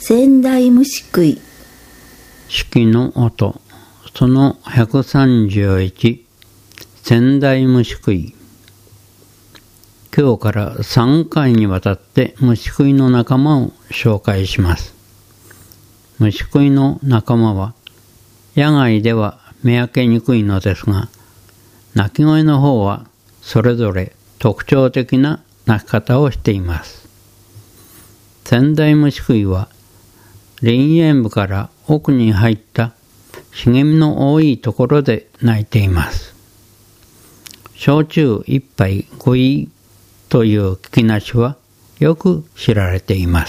仙台虫食い。 式の音、その131、仙台虫食い。今日から3回にわたって虫食いの仲間を紹介します。虫食いの仲間は、野外では見分けにくいのですが、鳴き声の方はそれぞれ特徴的な鳴き方をしています。仙台虫食いは、林縁部から奥に入った茂みの多いところで鳴いています。焼酎一杯5位という聞きなしはよく知られています。